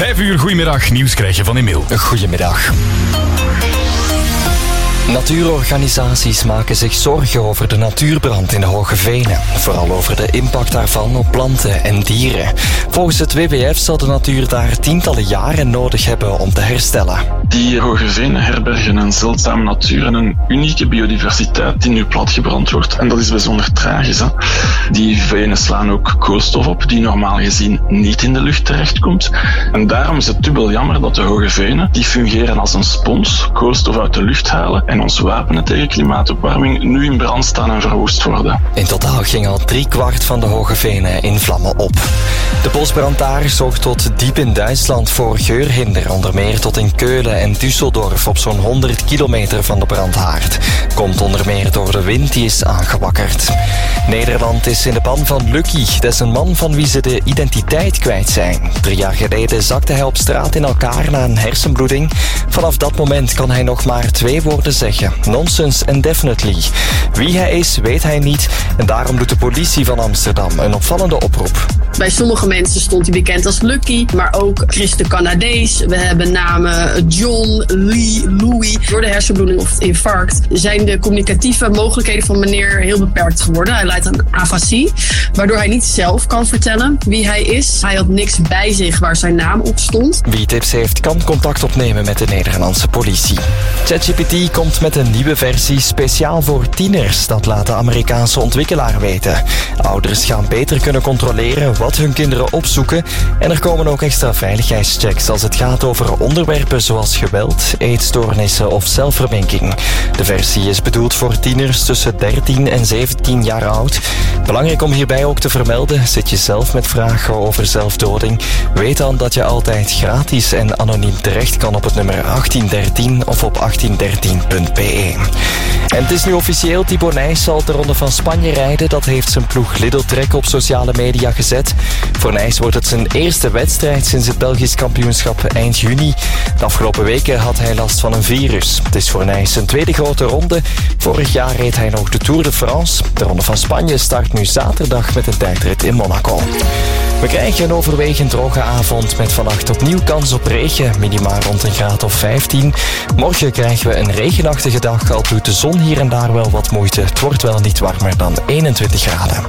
5:00, goedemiddag. Nieuws krijg je van Emiel. Goedemiddag. Natuurorganisaties maken zich zorgen over de natuurbrand in de Hoge Venen. Vooral over de impact daarvan op planten en dieren. Volgens het WWF zal de natuur daar tientallen jaren nodig hebben om te herstellen. Die Hoge Venen herbergen een zeldzame natuur en een unieke biodiversiteit die nu platgebrand wordt. En dat is bijzonder tragisch. Hè? Die venen slaan ook koolstof op die normaal gezien niet in de lucht terechtkomt. En daarom is het dubbel jammer dat de Hoge Venen, die fungeren als een spons, koolstof uit de lucht halen en ons wapenen tegen klimaatopwarming, nu in brand staan en verwoest worden. In totaal ging al 3/4 van de Hoge Venen in vlammen op. De bosbrand daar zorgt tot diep in Duitsland voor geurhinder, onder meer tot in Keulen en Düsseldorf op zo'n 100 kilometer van de brandhaard. Komt onder meer door de wind die is aangewakkerd. Nederland is in de pan van Lucky. Dat is een man van wie ze de identiteit kwijt zijn. 3 jaar geleden zakte hij op straat in elkaar na een hersenbloeding. Vanaf dat moment kan hij nog maar 2 woorden zeggen. Nonsense and definitely. Wie hij is, weet hij niet. En daarom doet de politie van Amsterdam een opvallende oproep. Bij sommige mensen stond hij bekend als Lucky, maar ook Chris de Canadees. We hebben namen John, Lee, Louis. Door de hersenbloeding of het infarct zijn de communicatieve mogelijkheden van meneer heel beperkt geworden. Hij lijdt aan afasie, waardoor hij niet zelf kan vertellen wie hij is. Hij had niks bij zich waar zijn naam op stond. Wie tips heeft, kan contact opnemen met de Nederlandse politie. ChatGPT komt met een nieuwe versie speciaal voor tieners. Dat laat de Amerikaanse ontwikkelaar weten. Ouders gaan beter kunnen controleren wat hun kinderen opzoeken. En er komen ook extra veiligheidschecks als het gaat over onderwerpen zoals geweld, eetstoornissen of zelfverminking. De versie is bedoeld voor tieners tussen 13 en 17 jaar oud. Belangrijk om hierbij ook te vermelden, zit je zelf met vragen over zelfdoding? Weet dan dat je altijd gratis en anoniem terecht kan op het nummer 1813 of op 1813.be. En het is nu officieel, Thibaut Nys zal de Ronde van Spanje rijden. Dat heeft zijn ploeg Lidl Trek op sociale media gezet. Voor Nys wordt het zijn eerste wedstrijd sinds het Belgisch kampioenschap eind juni. De afgelopen weken had hij last van een virus. Het is voor Nys zijn tweede grote ronde. Vorig jaar reed hij nog de Tour de France. De Ronde van Spanje start nu zaterdag met een tijdrit in Monaco. We krijgen een overwegend droge avond met vannacht opnieuw kans op regen. Minima rond een graad of 15. Morgen krijgen we een regenachtige dag, al doet de zon hier en daar wel wat moeite. Het wordt wel niet warmer dan 21 graden.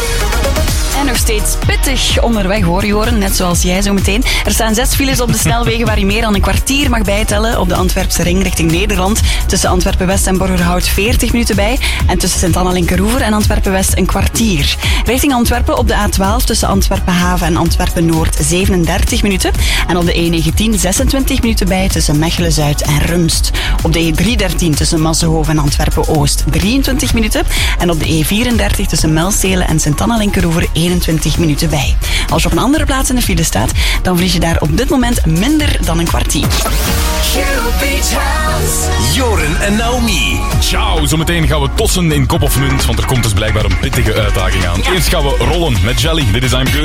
En nog steeds pittig onderweg, hoor Joren, net zoals jij zo meteen. Er staan 6 files op de snelwegen waar je meer dan een kwartier mag bijtellen. Op de Antwerpse ring richting Nederland. Tussen Antwerpen-West en Borgerhout 40 minuten bij. En tussen Sint-Anna-Linkeroever en Antwerpen-West een kwartier. Richting Antwerpen op de A12 tussen Antwerpen-Haven en Antwerpen-Noord 37 minuten. En op de E19 26 minuten bij tussen Mechelen-Zuid en Rumst. Op de E313 tussen Massenhoven en Antwerpen-Oost 23 minuten. En op de E34 tussen Melstelen en Sint-Anna-Linkeroever 21 minuten bij. Als je op een andere plaats in de file staat, dan verlies je daar op dit moment minder dan een kwartier. Joren en Naomi. Ciao, zometeen gaan we tossen in kop of munt, want er komt dus blijkbaar een pittige uitdaging aan. Eerst gaan we rollen met Jelly. Dit is I'm Good.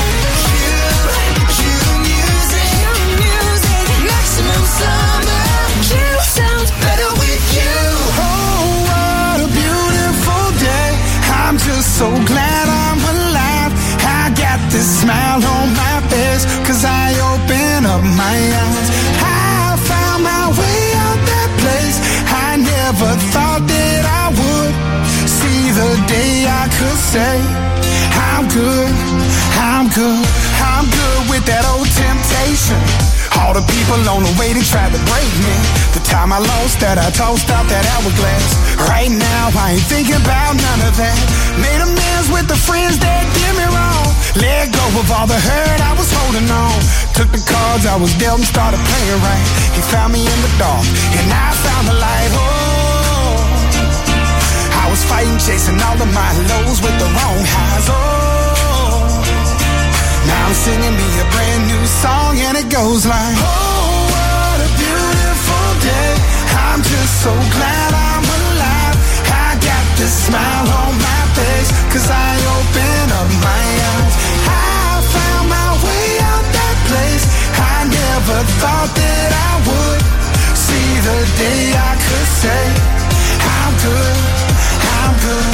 I'm just so glad I'm alive. I got this smile on my face, 'cause I open up my eyes. I found my way out that place I never thought that I would. See the day I could say I'm good, I'm good, I'm good with that old temptation. All the people on the way, they tried to break me. The time I lost that, I tossed out that hourglass. Right now, I ain't thinking about none of that. Made amends with the friends that did me wrong. Let go of all the hurt I was holding on. Took the cards I was dealt and started playing right. He found me in the dark, and I found the light. Oh, I was fighting, chasing all of my lows with the wrong highs. Oh, now I'm singing me a brand new song, and it goes like, oh, what a beautiful day. I'm just so glad I'm alive. I got this smile on my face, 'cause I open up my eyes. I found my way out that place I never thought that I would. See the day I could say I'm good, I'm good.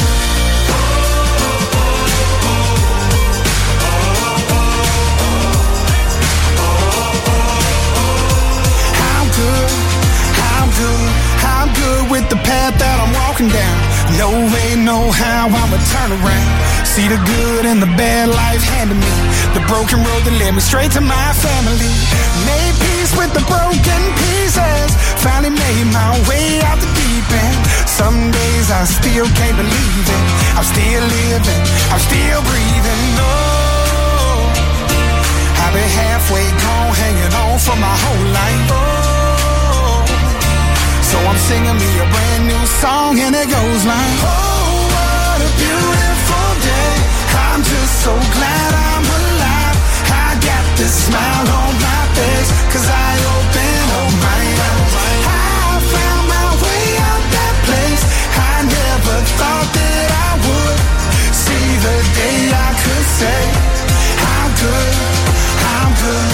now I'ma turn around. See the good and the bad life handed me. The broken road that led me straight to my family. Made peace with the broken pieces. Finally made my way out the deep end. Some days I still can't believe it. I'm still living, I'm still breathing. Oh, I've been halfway gone, hanging on for my whole life. Oh, so I'm singing me a brand new song and it goes like, oh, what a beautiful day. I'm just so glad I'm alive. I got this smile on my face, 'cause I opened up my eyes. I found my way out that place. I never thought that I would see the day I could say, I'm good, I'm good.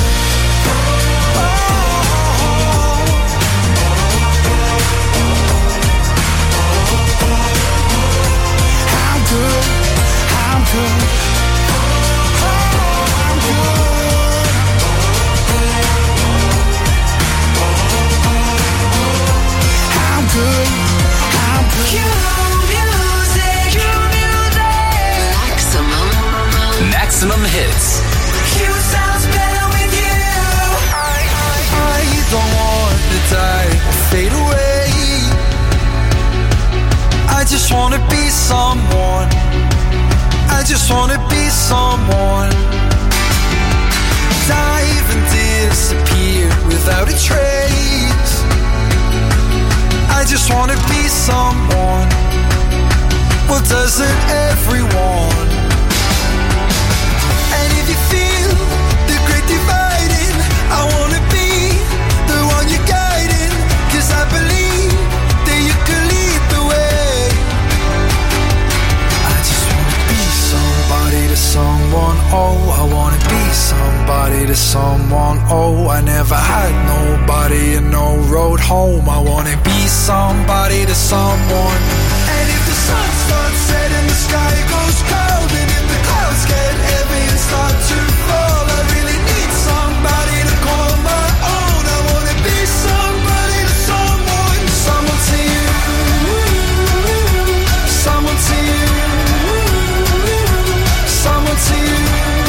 I'm good, I'm good. Good, I'm good. Maximum hits. Q sounds better with you. I don't want to die or fade away. I just want to be someone. I just want to be someone. Dive and disappear without a trace. I just wanna be someone. Well, doesn't everyone? And if you feel the great dividing, I wanna be the one you're guiding. 'Cause I believe that you can lead the way. I just wanna be somebody to someone. Oh, I wanna be somebody to someone. Oh, I never had nobody and no road home. I wanna be somebody to someone. And if the sun starts setting, the sky goes cold, and if the clouds get heavy and start to fall, I really need somebody to call my own. I wanna be somebody to someone. Someone to you, someone to you, someone to you,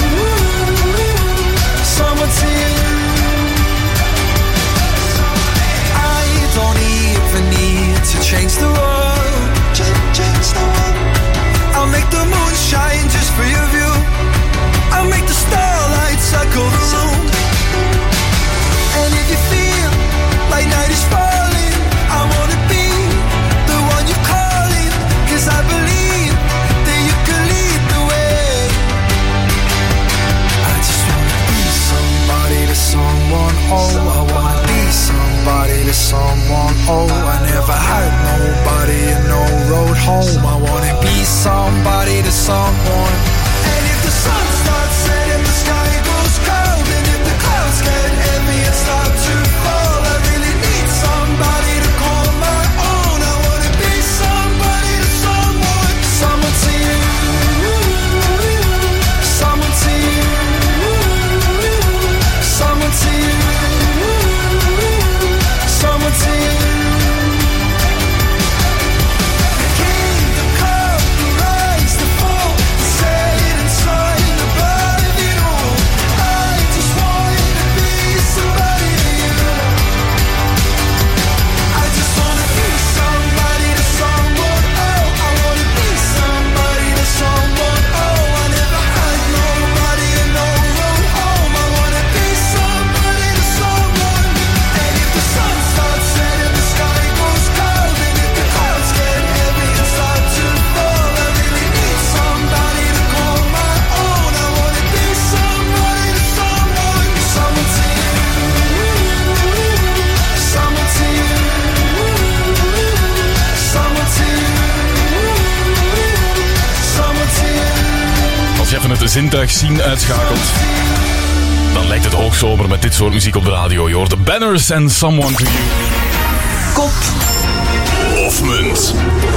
someone to you. I don't even need to change the world. Change the world. I'll make the moon shine just for your view. I'll make the starlight circle the room. And if you feel like night is falling, I wanna be the one you're calling. 'Cause I believe that you can lead the way. I just wanna be somebody to someone. Oh, I wanna be somebody to someone. Oh, I never had nobody and no road home. I wanna be somebody to someone. And if the sun starts setting, the sky goes cold, and if the clouds get heavy and start to fall, I really need somebody to call my own. I wanna be somebody to someone. Someone to you, someone to you, someone to you, someone to you. The kingdom come, the rise, the fall, the set inside, above it all. I just want to be somebody to you. I just wanna be somebody to someone. Oh, I wanna be somebody to someone. Oh, I never had nobody and no road home. I wanna be somebody to someone. And if the sun starts setting, the sky goes cold, and if the clouds get heavy and start to fall, I really need somebody to call my own. I wanna be somebody to someone. Someone to you, someone to you, someone to you, someone to you. Als je even het zintuig zien uitschakelt, dan lijkt het hoogzomer met dit soort muziek op de radio. Je hoort de Banners en Someone to You. Kop Of munt.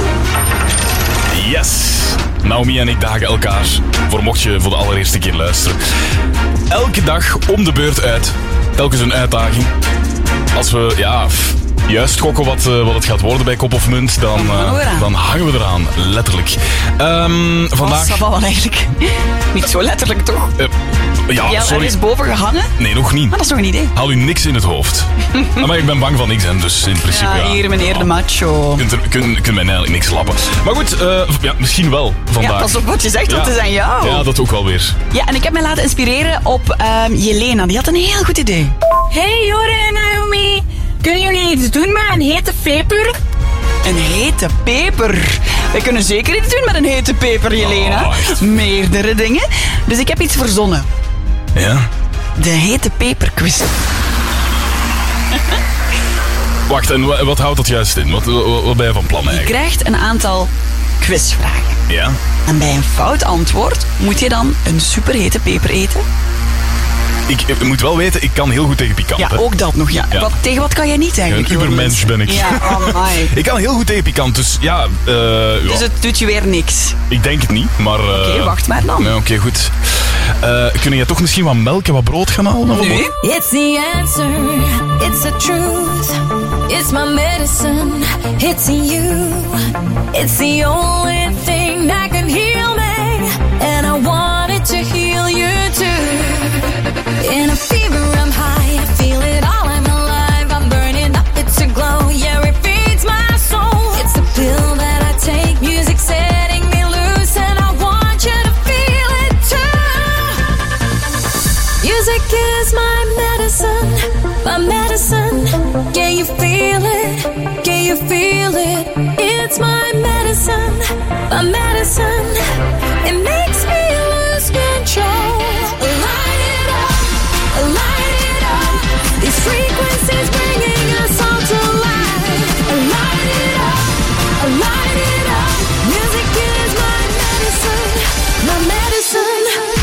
Yes! Naomi en ik dagen elkaar voor mocht je voor de allereerste keer luisteren. Elke dag om de beurt uit. Telkens een uitdaging. Als we, juist gokken wat het gaat worden bij Kop of Munt, dan hangen we eraan. Letterlijk. Vandaag... Dat was wel eigenlijk niet zo letterlijk, toch? Ja, sorry. Er is boven gehangen? Nee, nog niet. Maar dat is nog een idee. Haal u niks in het hoofd. Maar ik ben bang van niks, hè, dus in principe... Ja, hier meneer de macho. Kunt mij eigenlijk niks lappen. Maar goed, misschien wel vandaag. Ja, pas op wat je zegt, want het is aan jou. Ja, dat ook wel weer. Ja, en ik heb mij laten inspireren op Jelena. Die had een heel goed idee. Hey Joren en Naomi, kunnen jullie iets doen met een hete peper? Een hete peper. Wij kunnen zeker iets doen met een hete peper, Jelena. Meerdere dingen. Dus ik heb iets verzonnen. Ja? De hete peperquiz. Wacht, en wat houdt dat juist in? Wat ben je van plan eigenlijk? Je krijgt een aantal quizvragen. Ja? En bij een fout antwoord moet je dan een superhete peper eten. Ik moet wel weten, ik kan heel goed tegen pikant. Ja, ook dat nog, ja. Ja. Tegen wat kan jij niet eigenlijk? Een ubermensch ben ik. Ja, amai. Ik kan heel goed tegen pikant, dus ja... Dus het doet je weer niks. Ik denk het niet, maar... Oké, wacht maar dan. Ja, oké, goed. Kun je toch misschien wat melk en wat brood gaan halen? Nee? It's the answer, it's the truth. It's my medicine, it's in you. It's the only thing that can heal me. And I want it to heal you too. In a fever I'm high, I feel it all, I'm alive. I'm burning up, it's a glow, yeah, it feeds my soul. It's the pill that I take, music setting me loose. And I want you to feel it too. Music is my medicine, my medicine. Can you feel it? Can you feel it? It's my medicine, my medicine. It makes me lose control. Light it up. These frequencies bringing us all to life. Light it up. Music is my medicine, my medicine.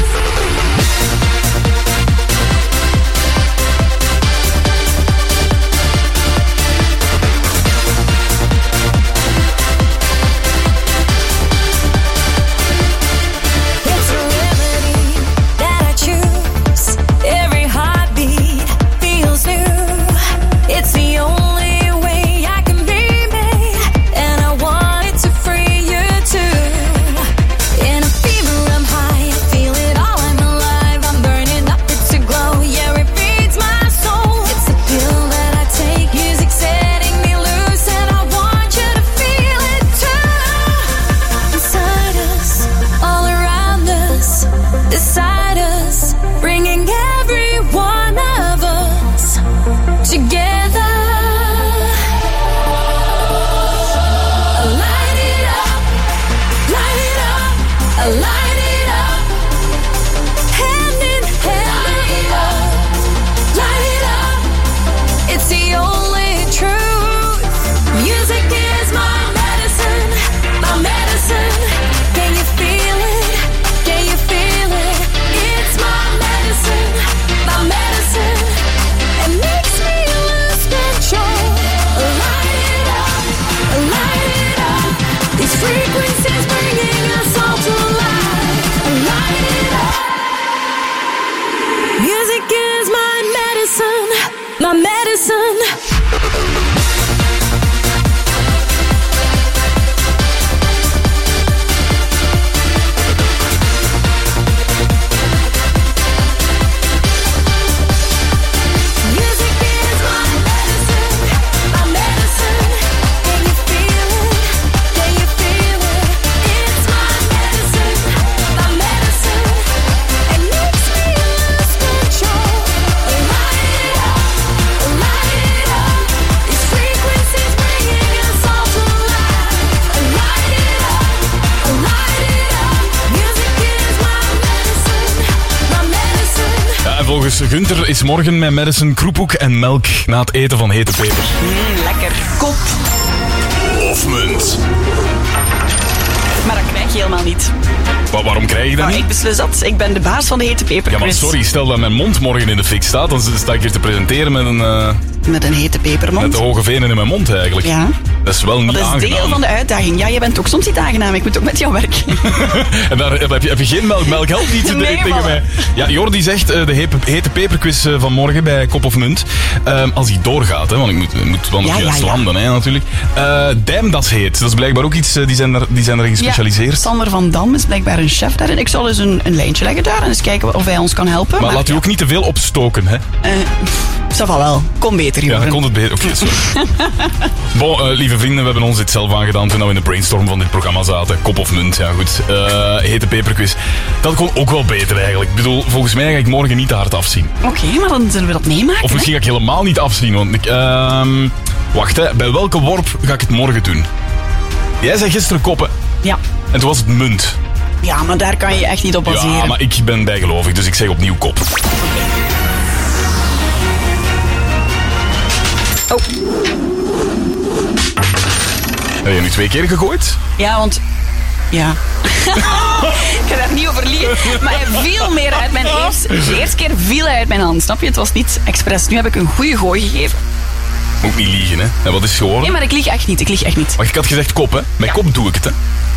Volgens Gunther is morgen met Madison kroephoek en melk na het eten van hete peper. Lekker. Kop of munt. Maar dat krijg je helemaal niet. Waarom krijg je dat niet? Ik beslis dat. Ik ben de baas van de hete peperquiz. Ja, maar sorry, stel dat mijn mond morgen in de fik staat, dan sta ik hier te presenteren met een... met een hete pepermond. Met de hoge venen in mijn mond eigenlijk. Ja. Dat is wel niet aangenaam. Dat is deel van de uitdaging. Ja, je bent ook soms niet aangenaam. Ik moet ook met jou werken. En daar heb je geen melk helpt niet tegen mij. Ja, Jordi zegt de hete peperquiz van morgen bij Kop of Munt. Als die doorgaat, hè, want ik moet wel nog juist landen, hè, natuurlijk. Dam, dat is heet. Dat is blijkbaar ook iets, die zijn erin gespecialiseerd. Sander van Dam is blijkbaar een chef daarin. Ik zal eens een lijntje leggen daar en eens kijken of hij ons kan helpen. Maar laat u ook niet te veel opstoken, hè? Ça va wel. Kom beter, Joren. Ja, dan komt het beter. Oké, sorry. Bon, lieve vrienden, we hebben ons dit zelf aangedaan toen we in de brainstorm van dit programma zaten. Kop of Munt, ja goed. Hete peperquiz. Dat kon ook wel beter eigenlijk. Ik bedoel, volgens mij ga ik morgen niet te hard afzien. Oké, maar dan zullen we dat meemaken. Of misschien ga ik helemaal niet afzien, want ik... wacht, hè. Bij welke worp ga ik het morgen doen? Jij zei gisteren koppen. Ja. En toen was het munt. Ja, maar daar kan je echt niet op baseren. Ja, maar ik ben bijgelovig, dus ik zeg opnieuw kop. Oh. Heb je nu 2 keer gegooid? Ja, want... Ja. Ik ga daar niet over liegen. Maar hij viel meer uit mijn eerste... De eerste keer viel hij uit mijn hand, snap je? Het was niet expres. Nu heb ik een goede gooi gegeven. Moet niet liegen, hè? En wat is het geworden? Nee, maar ik lieg echt niet. Maar ik had gezegd kop, hè? Met kop doe ik het, hè?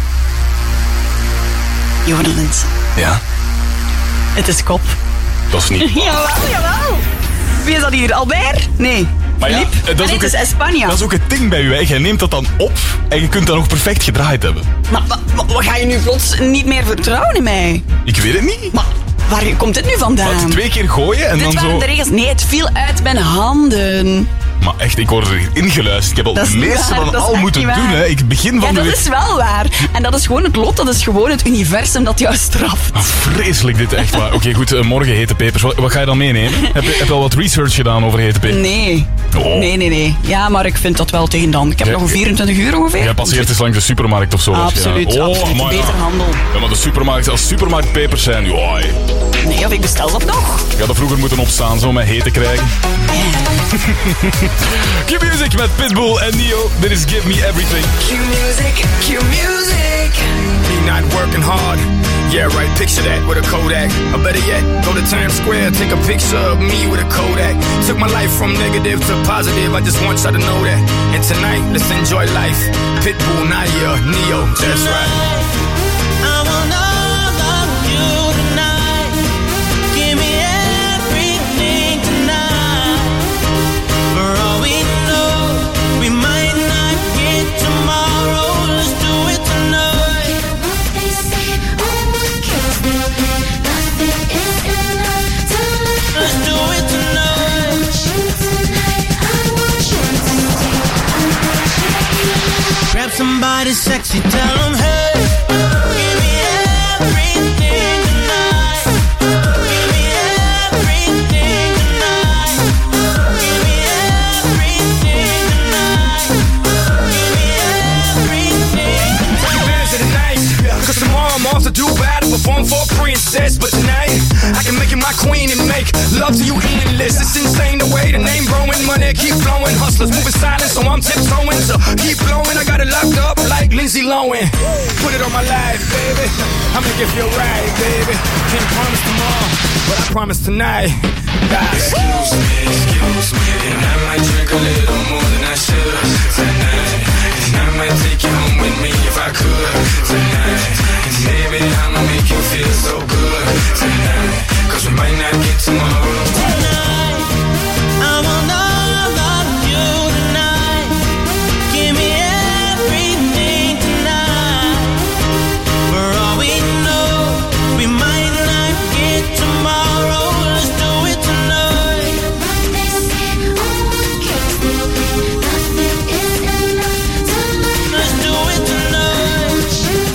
Jorens. Ja? Het is kop. Dat is niet waar. Jawel. Wie is dat hier? Albert? Nee. Maar ja, het is Espanja. Dat is ook het ding bij u, hè. Jij neemt dat dan op en je kunt dat nog perfect gedraaid hebben. Maar wat ga je nu plots niet meer vertrouwen in mij? Ik weet het niet. Maar waar komt dit nu vandaan? Wat, 2 keer gooien en dit dan zo... Dit waren de regels. Nee, het viel uit mijn handen. Maar echt, ik word er ingeluisterd. Ik heb al het meeste van al moeten doen, hè. Ik begin van de week... dat is wel waar. En dat is gewoon het lot, dat is gewoon het universum dat jou straft. Ah, vreselijk dit, echt waar. Oké, goed, morgen hete pepers. Wat ga je dan meenemen? Heb je al wat research gedaan over hete pepers? Nee. Oh. Nee. Ja, maar ik vind dat wel tegen dan. Ik heb nog 24 uur ongeveer. Jij passeert eens langs de supermarkt of zo. Absoluut, beter handel. Ja, maar als supermarktpepers zijn, joh. Nee, of ik bestel dat nog. Ik had er vroeger moeten opstaan, zo met hete krijgen. Q-Music met Pitbull en Neo. Dit is Give Me Everything. Q-Music. Me not working hard. Yeah, right, picture that with a Kodak. Or better yet, go to Times Square, take a picture of me with a Kodak. Took my life from negative to positive, I just want y'all to know that. And tonight, let's enjoy life. Pitbull, Naya, Neo, that's right. Grab somebody sexy, tell them, hey, give me everything tonight. Give me everything tonight. Give me everything tonight. Give me everything. Take advantage of the night, cause tomorrow I'm off to Dubai to perform for a princess. But tonight, I can make you my queen and make love to you endless. It's insane the way the name growing, money keep flowing. Hustlers moving silent, so I'm tiptoeing. So keep blowing, I got it locked up like Lindsay Lohan. Put it on my life, baby. I'ma give you a ride, baby. Can't promise tomorrow, but I promise tonight. Excuse me, and I might drink a little more than I should tonight. And I might take you home with me if I could tonight. And maybe I'ma make you feel so good tonight. Cause we might not get tomorrow. Tonight, I want all of you tonight. Give me everything tonight. For all we know, we might not get tomorrow. Let's do it tonight. Let's do it tonight.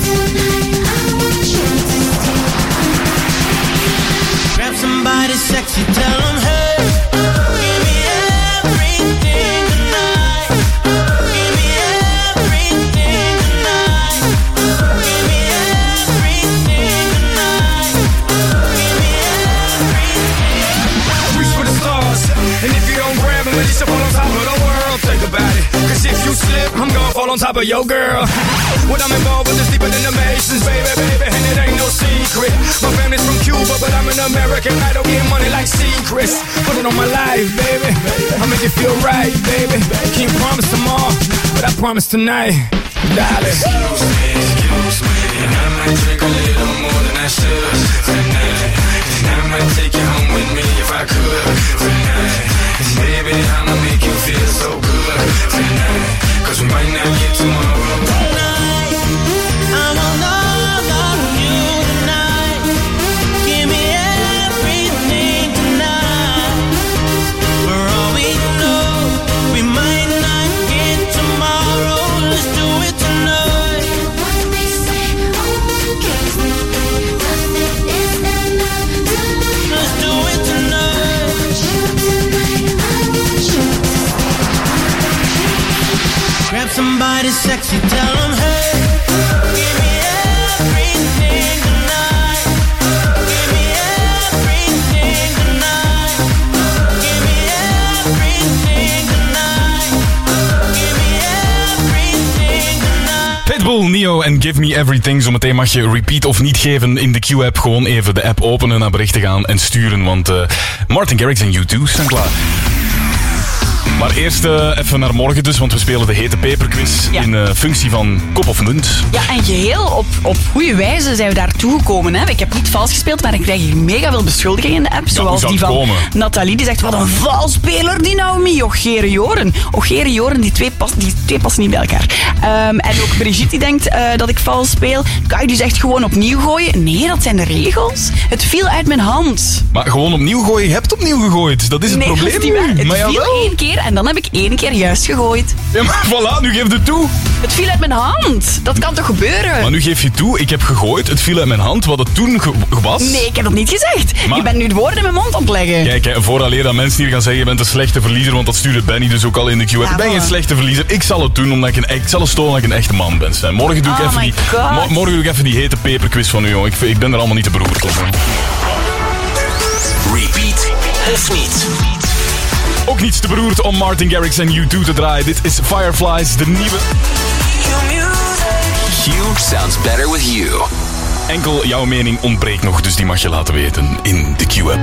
Grab somebody sexy, tell them, hey, give me everything tonight. Give me everything tonight. Give me everything tonight. Give me everything. Reach for the stars, and if you don't grab them, at least you fall on top of the world. Think about it, cause if you slip, I'm gonna fall on top of your girl. What I'm involved with is deeper than the Masons, baby, and it ain't no secret. My family's from Cuba, but I'm an American idol, getting money like secrets. Put it on my life, baby. I'ma make it feel right, baby. Can't promise tomorrow, but I promise tonight, darling. Excuse me, and I might drink a little more than I should tonight. And I might take you home with me if I could tonight. And baby, I'ma make you feel so good tonight. 'Cause we might not get tomorrow. Tonight, I'm all on you tonight. Give me everything tonight. For all we know, we might not get tomorrow. Let's do it tonight. Let's do it tonight. Grab somebody sexy, tell them hey. Give me everything tonight. Give me everything tonight. Give me everything tonight. Give me everything tonight. Pitbull, Neo en Give Me Everything. Zometeen mag je repeat of niet geven in de Q-app. Gewoon even de app openen, naar berichten gaan en sturen. Want Martin Garrix en U2 staan klaar. Maar eerst even naar morgen dus, want we spelen de hete peperquiz in functie van kop of munt. Ja, en geheel op goede wijze zijn we daar toegekomen. Hè. Ik heb niet vals gespeeld, maar ik krijg hier mega veel beschuldigingen in de app. Zoals die van Nathalie, die zegt, wat een valspeler die Naomi. Ogere Joren. Ogere Joren, die twee passen niet bij elkaar. En ook Brigitte die denkt dat ik vals speel. Kai die zegt gewoon opnieuw gooien. Nee, dat zijn de regels. Het viel uit mijn hand. Maar gewoon opnieuw gooien, je hebt opnieuw gegooid. Dat is het probleem. Dat is niet waar. Het viel 1 keer en dan heb ik 1 keer juist gegooid. Ja, maar voilà, nu geef je het toe. Het viel uit mijn hand. Dat kan toch gebeuren? Maar nu geef je toe, ik heb gegooid, het viel uit mijn hand, wat het toen was. Nee, ik heb dat niet gezegd. Maar je bent nu de woorden in mijn mond ontleggen. Kijk, vooraleer dat mensen hier gaan zeggen, je bent een slechte verliezer, want dat stuurde Benny dus ook al in de Q. Ik ben geen slechte verliezer, ik zal het doen, omdat ik zal het stolen dat ik een echte man ben. Morgen doe ik even die hete peperquiz van u, jongen. Ik ben er allemaal niet te beroerd op. Repeat of niet? Ook niets te beroerd om Martin Garrix en U2 te draaien. Dit is Fireflies, de nieuwe. Q sounds better with you. Enkel jouw mening ontbreekt nog, dus die mag je laten weten in de Q-app.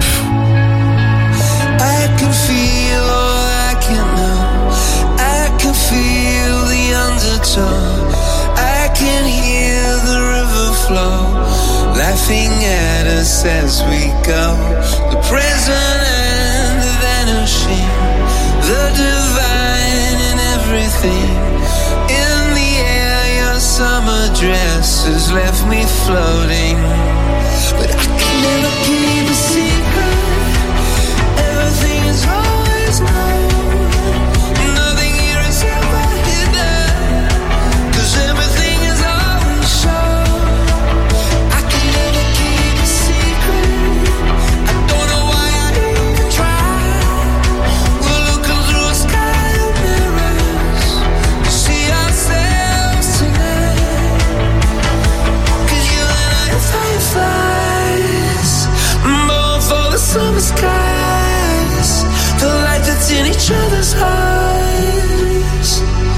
I can feel all I can know. I can feel the undertow. I can hear the river flow, laughing at us as we go. The present and the vanishing, the divine in everything. In the air, your summer dress has left me floating, but I can never keep a secret. Everything is always known. Nothing here is ever hidden, 'cause everything is on the show. I can never keep a secret. I don't know why I even try. We're looking through a sky of mirrors to see ourselves tonight. 'Cause you and I are fireflies, born for the summer skies. The light that's in each other's eyes.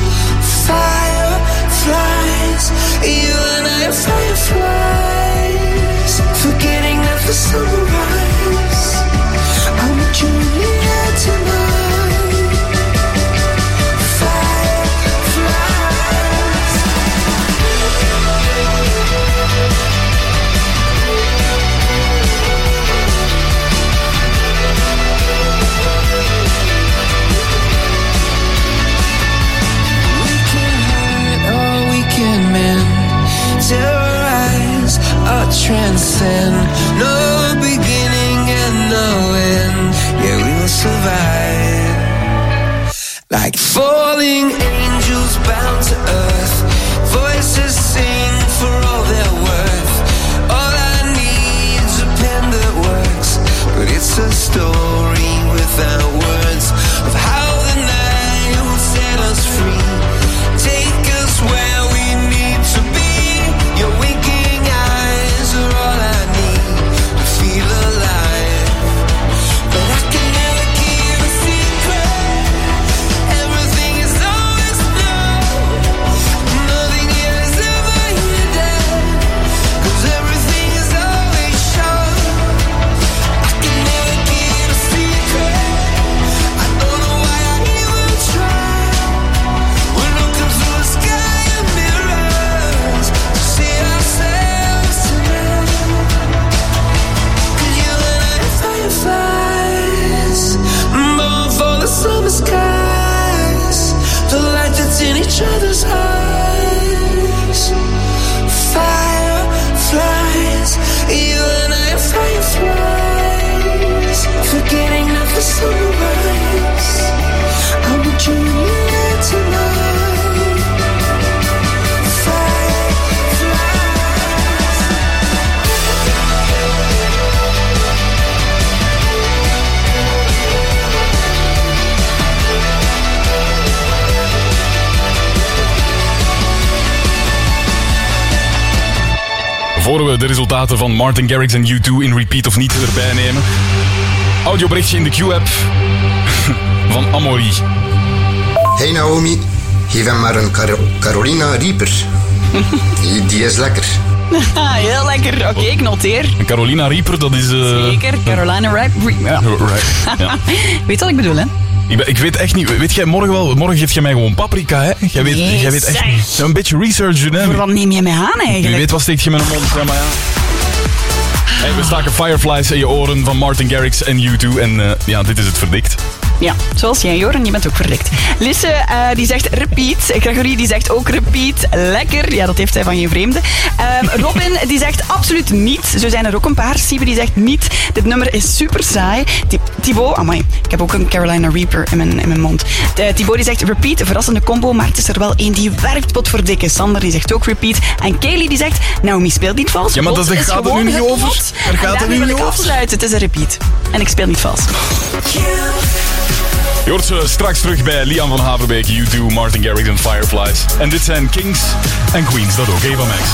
Fireflies, you and I are fireflies. Forgetting that the sunrise, I'm with you here tonight. Fireflies. de resultaten van Martin Garrix en U2 in repeat of niet erbij nemen. Audioberichtje in de Q-app van Amaury. Hey Naomi, geef hem maar een Carolina Reaper. Die is lekker. Heel lekker. Oké, ik noteer. Een Carolina Reaper, dat is... Zeker, Carolina Reaper. Ja. Ja. Weet wat ik bedoel, hè? Ik weet echt niet... Weet jij morgen wel... Morgen geef je mij gewoon paprika, hè? Jij weet echt niet. Een beetje research doen, hè? Voor wat neem je mij aan, eigenlijk? Wie weet wat steekt je met een mond, ja, maar ja. Hey, we staken Fireflies in je oren van Martin Garrix en U2. En ja, dit is het verdikt. Ja, zoals jij, Joren, je bent ook verdikt. Lisse, die zegt repeat. Gregory, die zegt ook repeat. Lekker. Ja, dat heeft hij van geen vreemde. Robin, die zegt absoluut niet. Zo zijn er ook een paar. Siebe, die zegt niet. Dit nummer is super saai. Thibaut, amai, ik heb ook een Carolina Reaper in mijn mond. Thibaut, die zegt repeat. Verrassende combo, maar het is er wel één die werkt potverdikke. Sander, die zegt ook repeat. En Kaylee, die zegt, Naomi speelt niet vals. Ja, maar dat gaat er nu niet over. Daar gaat er nu niet over. Afsluiten. Het is een repeat. En ik speel niet vals. Je hoort ze straks terug bij Lian van Haverbeek, U2, Martin Garrix en Fireflies. En dit zijn Kings en Queens, dat ook, Eva Max.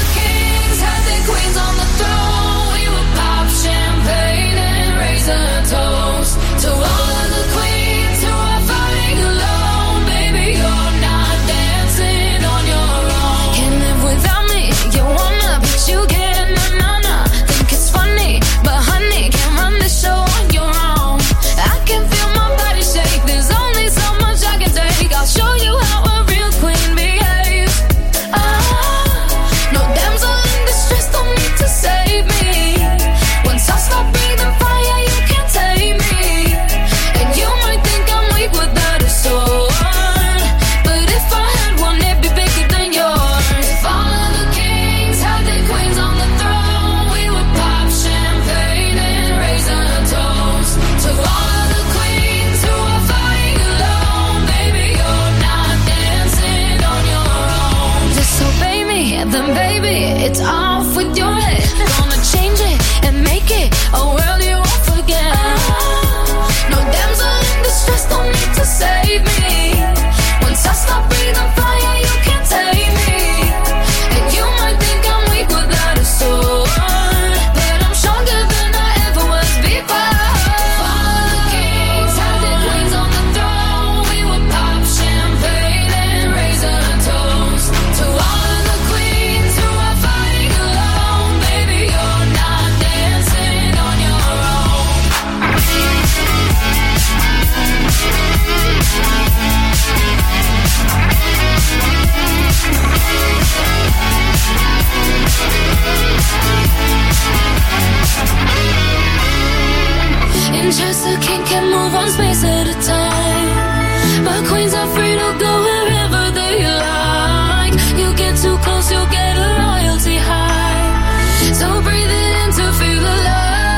It's off with your head. Gonna change it and make it a world you won't forget. No damsel in distress, don't need to save me. Once I stop breathing fire, you can't take me. And you might think I'm weak without a sword, but I'm stronger than I ever was before. Follow the kings, had the queens on the throne. We would pop champagne and raise a toast to all of the queens who are fighting alone. Baby, you're not dancing on your own. Just a king can move one space at a time, but queens are free to go wherever they like. You get too close, you'll get a royalty high. So breathe it in to feel alive.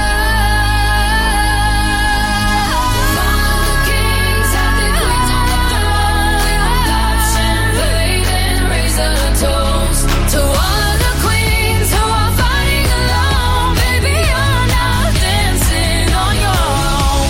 Follow the kings, have the queens on the throne. We will pop champagne and raise a toast to all of the queens who are fighting alone. Baby, you're not dancing on your own.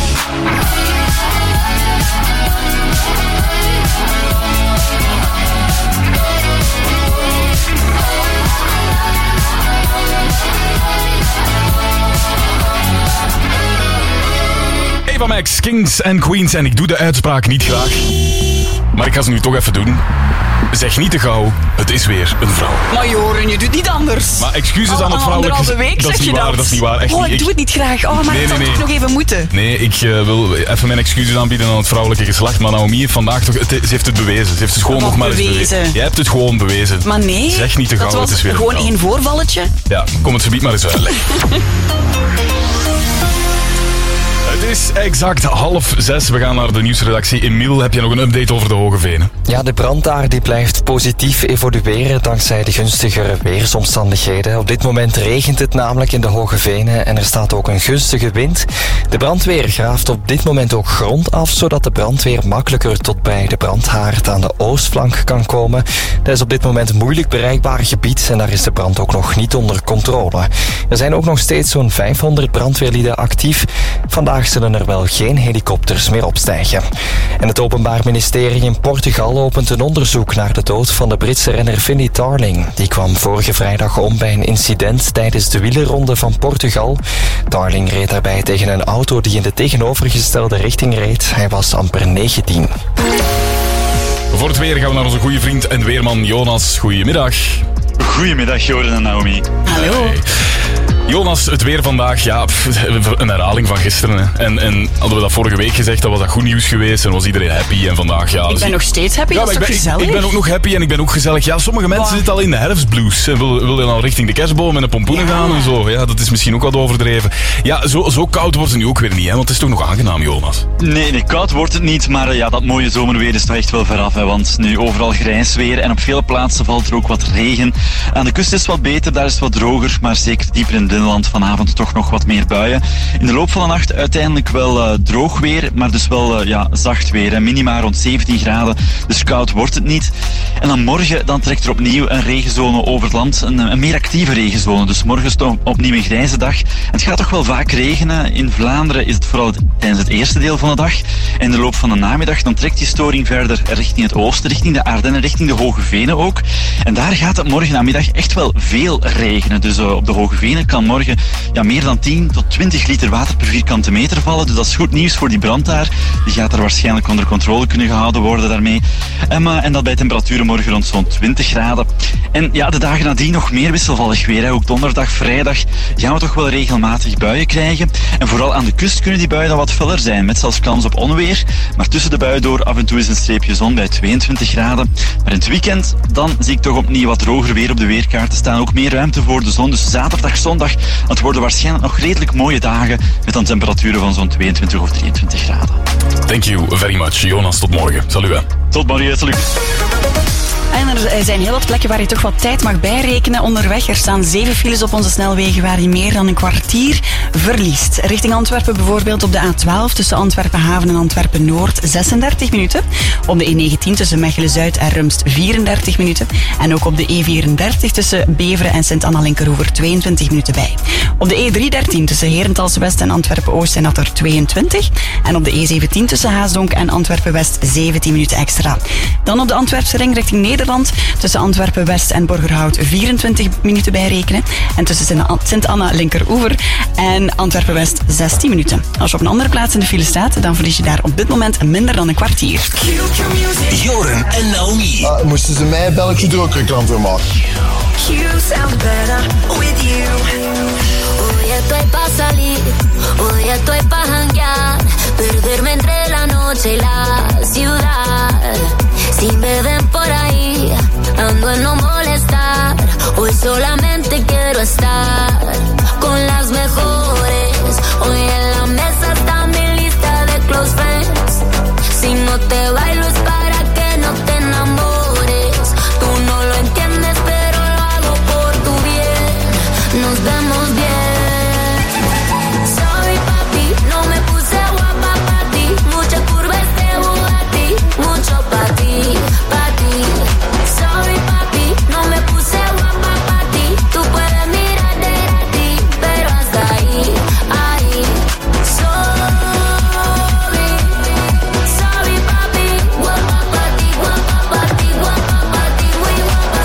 Eva Max, Kings en Queens. En ik doe de uitspraak niet graag, maar ik ga ze nu toch even doen. Zeg niet te gauw, het is weer een vrouw. Maar Joren, je doet niet anders. Maar excuses aan het vrouwelijke... Anderhalve week dat is zeg niet je waar, dat. dat is niet waar. Echt oh, niet. ik doe het niet graag. Oh, maar Nee, het zal nee, toch nog even moeten. Nee, ik wil even mijn excuses aanbieden aan het vrouwelijke geslacht. Maar Naomi heeft vandaag toch... Ze heeft het bewezen. Ze heeft het gewoon Wat nog maar eens bewezen. Jij hebt het gewoon bewezen. Maar nee, Zeg niet te gauw, dat was het is weer gewoon een vrouw. één voorvalletje. Ja, kom het subiet maar eens uitleggen. Het is exact 5:30. We gaan naar de nieuwsredactie. Emiel, heb je nog een update over de Hoge Venen? Ja, de brand daar die blijft positief evolueren dankzij de gunstigere weersomstandigheden. Op dit moment regent het namelijk in de Hoge Venen en er staat ook een gunstige wind. De brandweer graaft op dit moment ook grond af, zodat de brandweer makkelijker tot bij de brandhaard aan de oostflank kan komen. Dat is op dit moment een moeilijk bereikbaar gebied en daar is de brand ook nog niet onder controle. Er zijn ook nog steeds zo'n 500 brandweerlieden actief. Vandaag is er zullen er wel geen helikopters meer opstijgen. En het Openbaar Ministerie in Portugal opent een onderzoek naar de dood van de Britse renner Vinnie Tarling. Die kwam vorige vrijdag om bij een incident tijdens de wielerronde van Portugal. Tarling reed daarbij tegen een auto die in de tegenovergestelde richting reed. Hij was amper 19. Voor het weer gaan we naar onze goede vriend en weerman Jonas. Goedemiddag. Goedemiddag, Jordan en Naomi. Hallo. Hey. Jonas, het weer vandaag, ja, een herhaling van gisteren. Hè. En hadden we dat vorige week gezegd, dan was dat goed nieuws geweest en was iedereen happy. En vandaag, ja... Ik ben nog steeds happy, dat is toch gezellig? Ik ben ook nog happy en ik ben ook gezellig. Ja, sommige mensen zitten al in de herfstblues. En willen al richting de kerstboom en de pompoenen gaan en zo. Ja, dat is misschien ook wat overdreven. Ja, zo koud wordt het nu ook weer niet, hè, want het is toch nog aangenaam, Jonas? Nee, koud wordt het niet, maar ja, dat mooie zomerweer is toch echt wel veraf. Hè, want nu overal grijs weer en op vele plaatsen valt er ook wat regen. Aan de kust is het wat beter, daar is het wat droger, maar zeker dieper in binnenland vanavond toch nog wat meer buien. In de loop van de nacht uiteindelijk wel droog weer, maar dus wel zacht weer. Hè. Minima rond 17 graden, dus koud wordt het niet. En dan morgen dan trekt er opnieuw een regenzone over het land, een meer actieve regenzone. Dus morgen is het opnieuw een grijze dag. Het gaat toch wel vaak regenen. In Vlaanderen is het vooral tijdens het eerste deel van de dag. En in de loop van de namiddag dan trekt die storing verder richting het oosten, richting de Ardennen, richting de Hoge Venen ook. En daar gaat het morgen namiddag echt wel veel regenen. Dus op de Hoge Venen kan morgen meer dan 10 tot 20 liter water per vierkante meter vallen. Dus dat is goed nieuws voor die brand daar. Die gaat er waarschijnlijk onder controle kunnen gehouden worden daarmee. En dat bij temperaturen morgen rond zo'n 20 graden. En ja, de dagen nadien nog meer wisselvallig weer. Hè. Ook donderdag, vrijdag gaan we toch wel regelmatig buien krijgen. En vooral aan de kust kunnen die buien dan wat feller zijn, met zelfs kans op onweer. Maar tussen de buien door af en toe is een streepje zon bij 22 graden. Maar in het weekend, dan zie ik toch opnieuw wat droger weer op de weerkaart. Er staan ook meer ruimte voor de zon. Dus zaterdag, zondag, het worden waarschijnlijk nog redelijk mooie dagen met dan temperaturen van zo'n 22 of 23 graden. Thank you very much, Jonas. Tot morgen. Salut. Tot morgen, salut. En er zijn heel wat plekken waar je toch wat tijd mag bijrekenen onderweg. Er staan 7 files op onze snelwegen waar je meer dan een kwartier verliest. Richting Antwerpen bijvoorbeeld op de A12 tussen Antwerpen-Haven en Antwerpen-Noord 36 minuten. Op de E19 tussen Mechelen-Zuid en Rumst 34 minuten. En ook op de E34 tussen Beveren en Sint-Anna-Linkeroever 22 minuten bij. Op de E313 tussen Herentals-West en Antwerpen-Oost zijn dat er 22. En op de E17 tussen Haasdonk en Antwerpen-West 17 minuten extra. Dan op de Antwerpse ring richting Nederland tussen Antwerpen-West en Borgerhout 24 minuten bijrekenen. En tussen Sint-Anna-Linkeroever en Antwerpen-West 16 minuten. Als je op een andere plaats in de file staat, dan verlies je daar op dit moment minder dan een kwartier. Joren en Naomi. Moesten ze mij Belgische droogreclame maken? You sound better with you. Hoy estoy pa' salir, hoy estoy pa' janguear, perderme entre la noche y la ciudad. Si me ven por ahí, ando en no molestar. Hoy solamente quiero estar con las mejores. Hoy en la mesa está mi lista de close friends. Si no te bailo es para que no te enamores. Tú no lo entiendes, pero lo hago por tu bien. Nos vemos bien. Sorry papi, no me puse guapa pa' ti. Mucha curva este Bugatti, mucho pa' ti, pa' ti. Sorry papi, no me puse guapa pa' ti. Tú puedes mirar de ti, pero hasta ahí, ahí. Sorry papi, guapa pa' ti, guapa pa' ti, guapa pa' ti, muy guapa.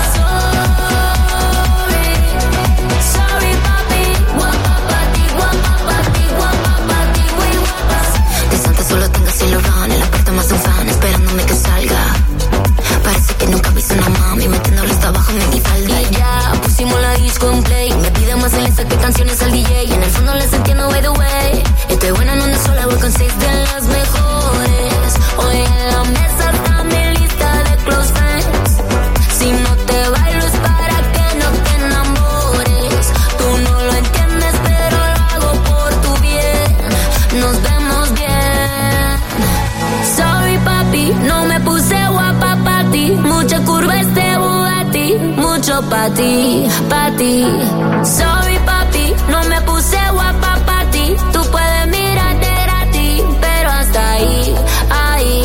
Sorry papi, guapa pa' ti, guapa pa' ti, guapa pa' ti, muy guapa. Desde antes solo tengo cielo run, en la puerta más un fan esperándome que salga. Parece que nunca viste una mami metiéndole hasta abajo en mi falda. Y ya pusimos la disco en play. Me pide más el Insta que canciones al DJ. En el fondo les entiendo by the way. Estoy buena en una sola, voy con 6 de las mejores. Hoy en la mesa está mi lista de close friends. Si no te bailo es para que no te enamores. Tú no lo entiendes, pero lo hago por tu bien. Nos vemos bien. Sorry papi, no me puse guapa pa' ti. Mucha curva este Bugatti, mucho pa' ti, pa' ti. Sorry papi, no me puse guapa pa' ti. Tú puedes mirar de ti, pero hasta ahí, ahí.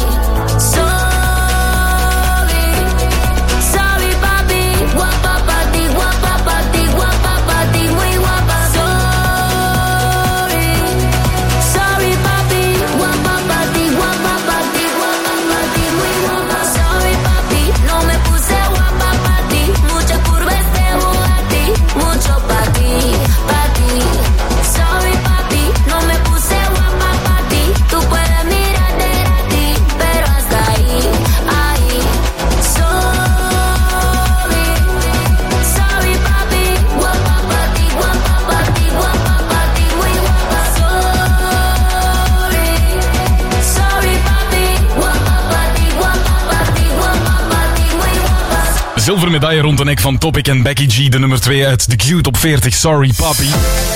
Sorry papi, guapa pa' ti, guapa pa' ti, guapa pa' ti, muy guapa. Sorry papi. Zilveren medaille rond de nek van Topic en Becky G, de nummer 2 uit de Q Top 40. Sorry, papi.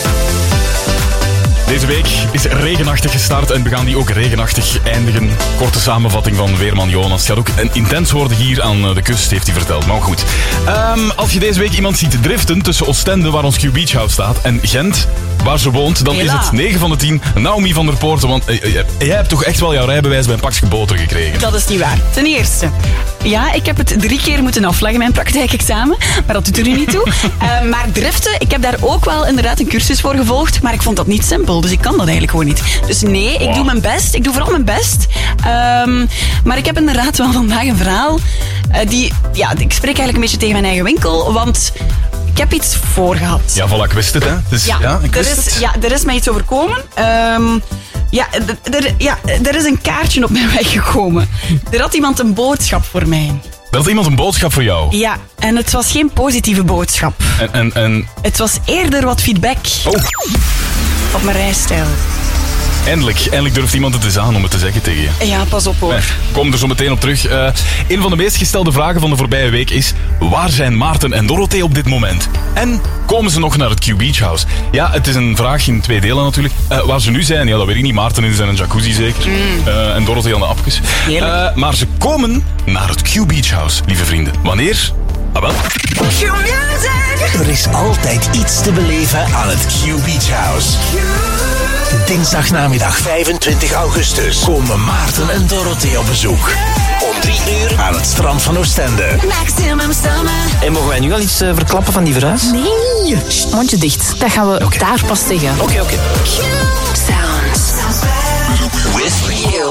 Deze week is regenachtig gestart en we gaan die ook regenachtig eindigen. Korte samenvatting van weerman Jonas. Het gaat ook intens worden hier aan de kust, heeft hij verteld. Maar goed. Als je deze week iemand ziet driften tussen Oostende, waar ons Q Beach House staat, en Gent, waar ze woont, dan is het 9 van de 10 Naomi van der Poorten. Want jij hebt toch echt wel jouw rijbewijs bij een pakje boter gekregen? Dat is niet waar. Ten eerste, ja, ik heb het 3 keer moeten afleggen, mijn praktijkexamen. Maar dat doet er nu niet toe. Maar driften, ik heb daar ook wel inderdaad een cursus voor gevolgd. Maar ik vond dat niet simpel. Dus ik kan dat eigenlijk gewoon niet. Dus nee, ik doe mijn best. Ik doe vooral mijn best. Maar ik heb inderdaad wel vandaag een verhaal. Ik spreek eigenlijk een beetje tegen mijn eigen winkel. Want ik heb iets voorgehad. Ja, voilà, ik wist het, hè. Dus, ik wist het. Ja, er is mij iets overkomen. Er is een kaartje op mijn weg gekomen. Er had iemand een boodschap voor mij. Er had iemand een boodschap voor jou? Ja, en het was geen positieve boodschap. En? Het was eerder wat feedback. Op mijn rijstijl. Eindelijk durft iemand het eens aan om het te zeggen tegen je. Ja, pas op hoor. Kom er zo meteen op terug. Een van de meest gestelde vragen van de voorbije week is: waar zijn Maarten en Dorothee op dit moment? En komen ze nog naar het Q Beach House? Ja, het is een vraag in 2 delen natuurlijk. Waar ze nu zijn, ja, dat weet ik niet. Maarten is in een jacuzzi zeker. En Dorothee aan de apjes. Maar ze komen naar het Q Beach House, lieve vrienden. Wanneer? Ah, wel. Er is altijd iets te beleven aan het Q Beach House. Dinsdagnamiddag 25 augustus komen Maarten en Dorothee op bezoek. Om 3 uur aan het strand van Oostende. Maximum summer. En mogen wij nu al iets verklappen van die verhuis? Nee. Mondje dicht. Dat gaan we daar pas zeggen. Oké. Sounds. With you.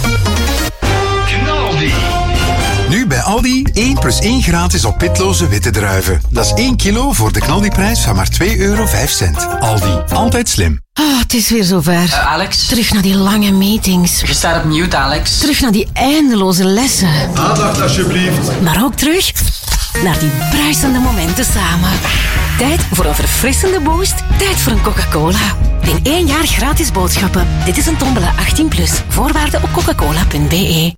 Nu bij Aldi 1+1 gratis op pitloze witte druiven. Dat is 1 kilo voor de knaldiprijs van maar €2,05. Aldi, altijd slim. Het is weer zover. Alex? Terug naar die lange meetings. Je staat op mute, Alex. Terug naar die eindeloze lessen. Aandacht alsjeblieft. Maar ook terug naar die bruisende momenten samen. Tijd voor een verfrissende boost. Tijd voor een Coca-Cola. In 1 jaar gratis boodschappen. Dit is een tombola 18+. Voorwaarden op coca-cola.be.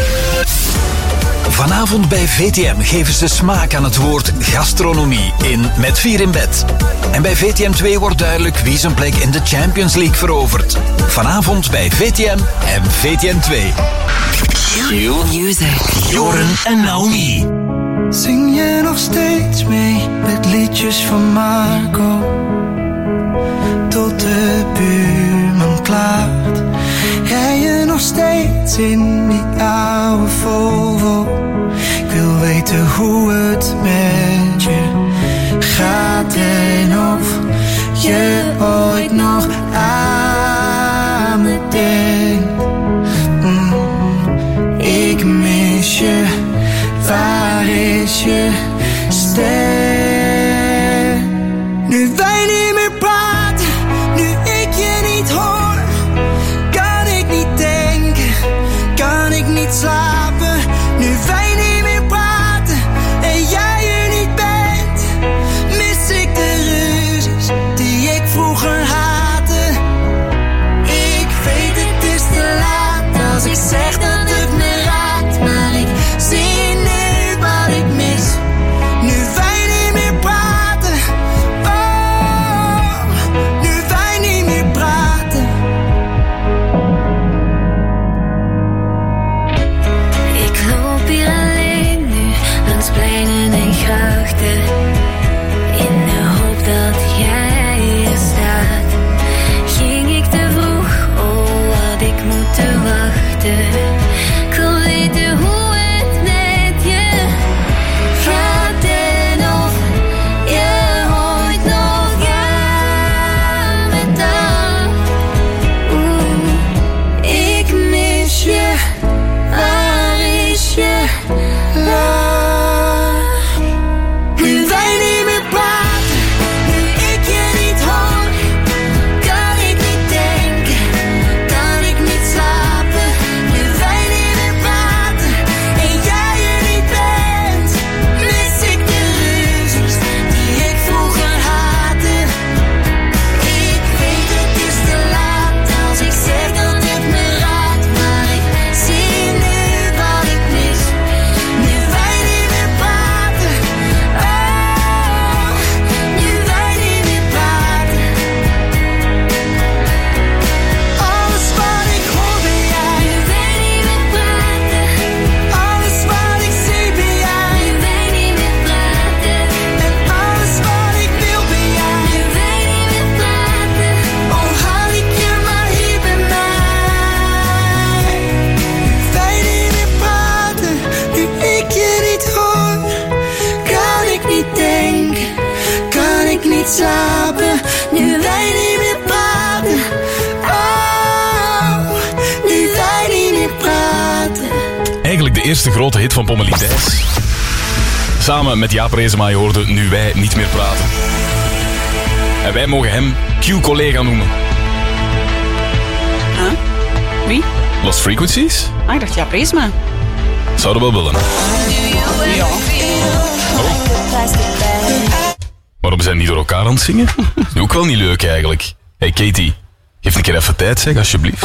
Vanavond bij VTM geven ze smaak aan het woord gastronomie in Met 4 in bed. En bij VTM 2 wordt duidelijk wie zijn plek in de Champions League verovert. Vanavond bij VTM en VTM 2. Music. Joren en Naomi. Zing je nog steeds mee met liedjes van Marco? Tot de buurman klaart. Rij je nog steeds in die oude Volvo? Ik wil weten hoe het met je gaat en of je ooit nog aan me denkt. Ik mis je, waar is je stem? Nu wij niet meer praten, nu ik je niet hoor, kan ik niet denken, kan ik niet slapen. Nu wij niet meer praten en jij je de eerste grote hit van Pommelie Thijs. Samen met Jaap Reesema, je hoorde Nu Wij Niet Meer Praten. En wij mogen hem Q-collega noemen. Wie? Lost Frequencies? Ik dacht Jaap Reesema. Zouden we wel willen. Ja. Waarom zijn die door elkaar aan het zingen? Dat is ook wel niet leuk eigenlijk. Hey Katie, geef een keer even tijd zeg, alsjeblieft.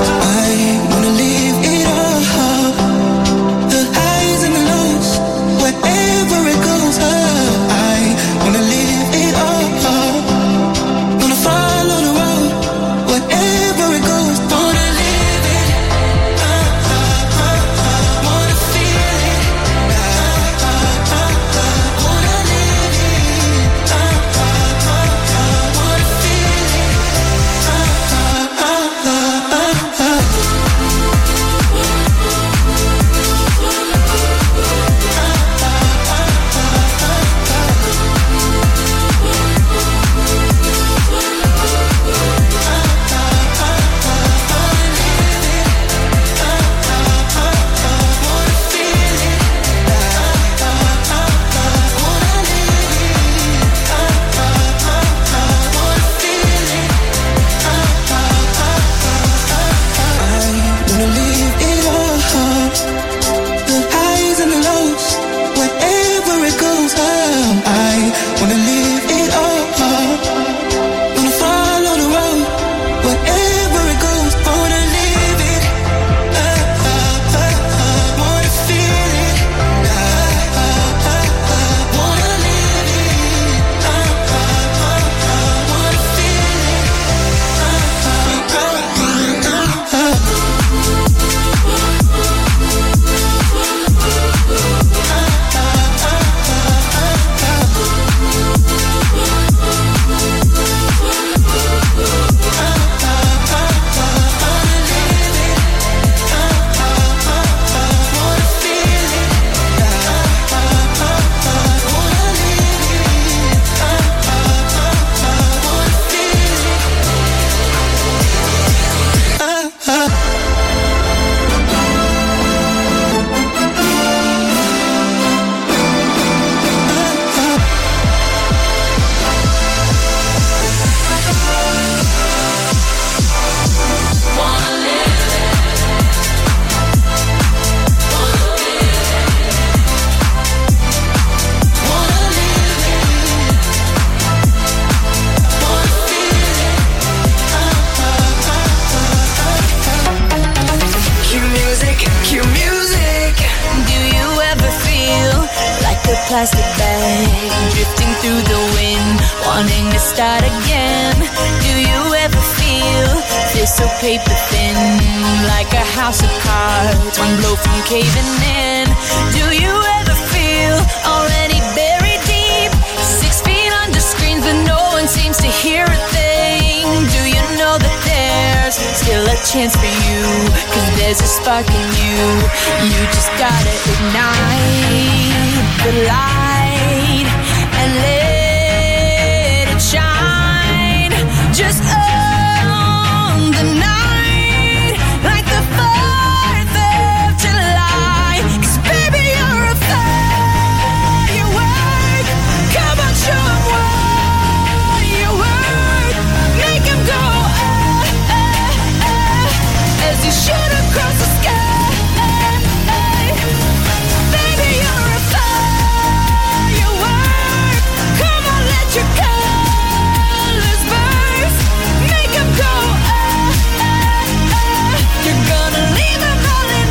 Plastic bag drifting through the wind, wanting to start again. Do you ever feel this so paper thin, like a house of cards, one blow from caving in? Do you ever feel already buried deep, 6 feet under screens but no one seems to hear a thing? Do you know that there's still a chance for you, 'cause there's a spark in you, you just gotta ignite the light and let it shine. Just own the night like the 4th of July. 'Cause baby you're a firework. Come on, show 'em what you work. Make 'em go as you shoot across the sky. Baby you're a firework. Come on, let your colors burst. Make 'em go You're gonna leave 'em all in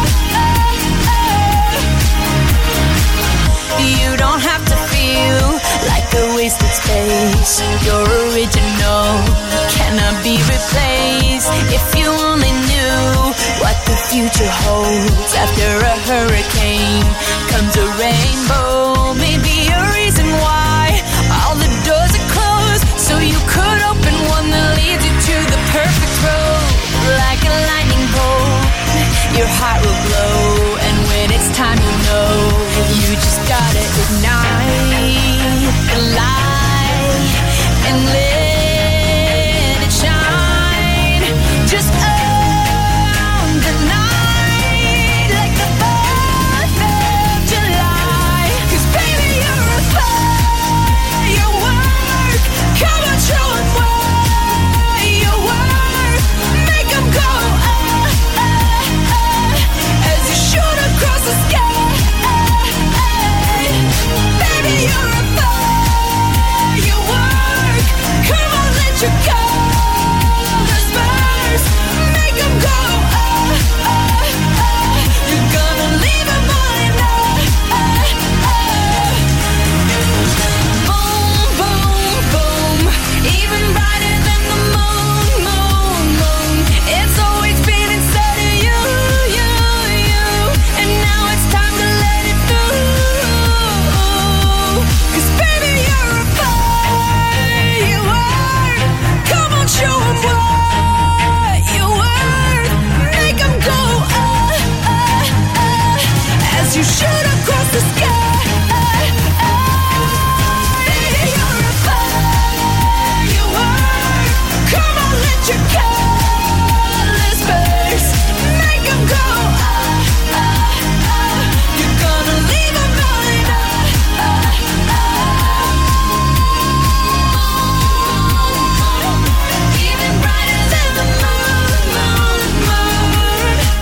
You don't have to feel like a wasted space. You're original, cannot be replaced. If you only knew what the future holds. After a hurricane comes a rainbow. Maybe a reason why all the doors are closed, so you could open one that leads you to the perfect road. Like a lightning bolt, your heart will glow, and when it's time you know, you just gotta ignite the light and let it shine. Just own the night like the 4th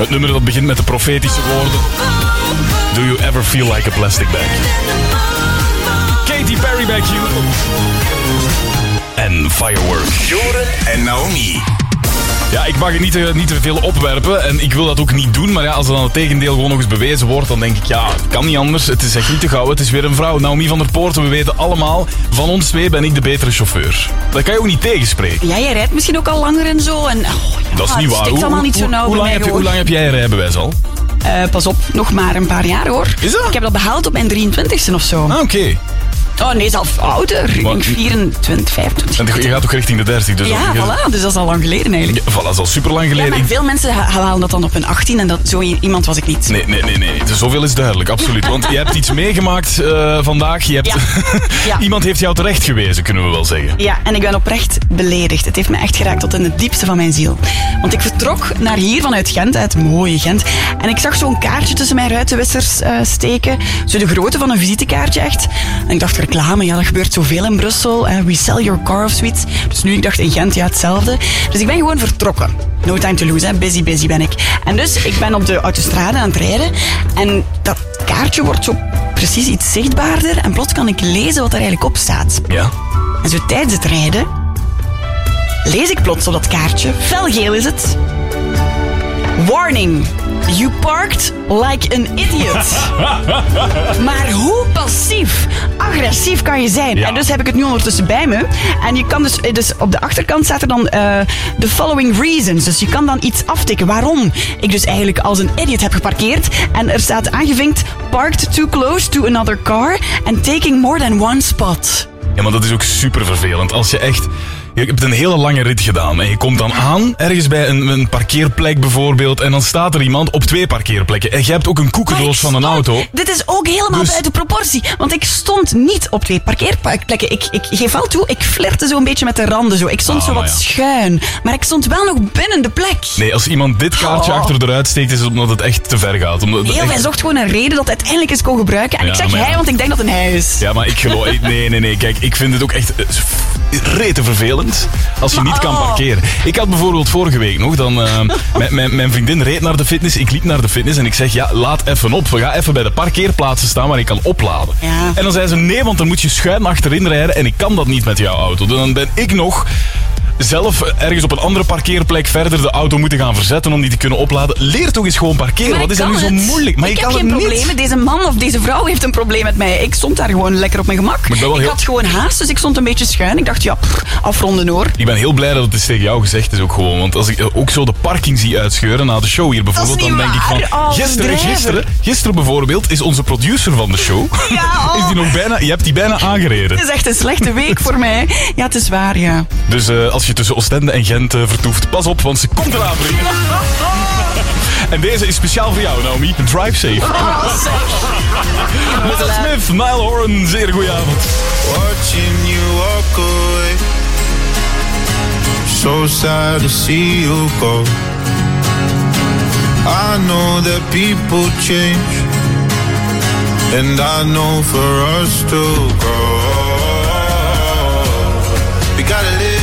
Het nummer dat begint met de profetische woorden. Do you ever feel like a plastic bag? Katy Perry back you. En Fireworks. Joren en Naomi. Ja, ik mag het niet te veel opwerpen en ik wil dat ook niet doen. Maar ja, als er dan het tegendeel gewoon nog eens bewezen wordt, dan denk ik, ja, het kan niet anders. Het is echt niet te gauw. Het is weer een vrouw. Naomi van der Poorten, we weten allemaal, van ons twee ben ik de betere chauffeur. Dat kan je ook niet tegenspreken. Ja, jij rijdt misschien ook al langer en zo. En, dat is niet waar. Het allemaal niet zo nauw bij mij, hoe lang heb jij een rijbewijs al? Pas op, nog maar een paar jaar hoor. Is dat? Ik heb dat behaald op mijn 23e of zo. Ah, oké. Oh nee, zelfs ouder. Ik denk 24, 25. En je gaat ook richting de 30. Dus ja, voilà. Dus dat is al lang geleden eigenlijk. Ja, voilà, dat is al super lang geleden. Ja, maar veel mensen halen dat dan op hun 18 en zo iemand was ik niet. Nee. Dus zoveel is duidelijk, absoluut. Want je hebt iets meegemaakt vandaag. Je hebt Ja. Iemand heeft jou terecht gewezen, kunnen we wel zeggen. Ja, en ik ben oprecht beledigd. Het heeft me echt geraakt tot in het diepste van mijn ziel. Want ik vertrok naar hier vanuit Gent, uit mooie Gent. En ik zag zo'n kaartje tussen mijn ruitenwissers steken. Zo de grootte van een visitekaartje echt. En ik dacht, reclame, ja, dat gebeurt zoveel in Brussel. We sell your car of zoiets. Dus nu, ik dacht in Gent, ja, hetzelfde. Dus ik ben gewoon vertrokken. No time to lose, hè. Busy ben ik. En dus, ik ben op de autostrade aan het rijden. En dat kaartje wordt zo precies iets zichtbaarder. En plots kan ik lezen wat er eigenlijk op staat. Ja. En zo tijdens het rijden lees ik plots op dat kaartje, felgeel is het. Warning, you parked like an idiot. Maar hoe passief, agressief kan je zijn? Ja. En dus heb ik het nu ondertussen bij me. En je kan dus op de achterkant staat er dan the following reasons. Dus je kan dan iets aftikken waarom ik dus eigenlijk als een idiot heb geparkeerd. En er staat aangevinkt, parked too close to another car and taking more than one spot. Ja, maar dat is ook super vervelend. Als je echt... Je hebt een hele lange rit gedaan en je komt dan aan, ergens bij een parkeerplek bijvoorbeeld, en dan staat er iemand op 2 parkeerplekken. En je hebt ook een koekendoos van een auto. Dit is ook helemaal buiten proportie, want ik stond niet op 2 parkeerplekken. Ik geef al toe, ik flirte zo een beetje met de randen. Zo. Ik stond zo wat schuin, maar ik stond wel nog binnen de plek. Nee, als iemand dit kaartje achter de ruit steekt, is het omdat het echt te ver gaat. Hij zocht gewoon een reden dat het uiteindelijk eens kon gebruiken. En ik zeg hij, want ik denk dat het een hij is. Ja, maar ik geloof... Nee. Kijk, ik vind het ook echt rete vervelend als je niet kan parkeren. Ik had bijvoorbeeld vorige week nog, mijn vriendin reed naar de fitness, ik liep naar de fitness en ik zeg, ja, laat even op. We gaan even bij de parkeerplaatsen staan waar ik kan opladen. Ja. En dan zei ze, nee, want dan moet je schuin achterin rijden en ik kan dat niet met jouw auto. Dan ben ik nog zelf ergens op een andere parkeerplek verder de auto moeten gaan verzetten om die te kunnen opladen. Leer toch eens gewoon parkeren. Wat is dat nu zo moeilijk? Maar ik je heb kan geen het problemen. niet. Deze man of deze vrouw heeft een probleem met mij. Ik stond daar gewoon lekker op mijn gemak. Ik had gewoon haast, dus ik stond een beetje schuin. Ik dacht, ja, afronden hoor. Ik ben heel blij dat het tegen jou gezegd is ook gewoon. Want als ik ook zo de parking zie uitscheuren na de show hier bijvoorbeeld, dan denk ik van... Gisteren bijvoorbeeld is onze producer van de show. Ja, is die nog bijna... Je hebt die bijna aangereden. Het is echt een slechte week voor mij. Ja, het is waar, ja. Dus als je tussen Oostende en Gent vertoeft, pas op, want ze komt eraan brengen. En deze is speciaal voor jou, Naomi. Drive safe. Little Smith, Niall Horan, zeer goeie avond. Watching you walk away, so sad to see you go. I know that people change, and I know for us to grow, we gotta live.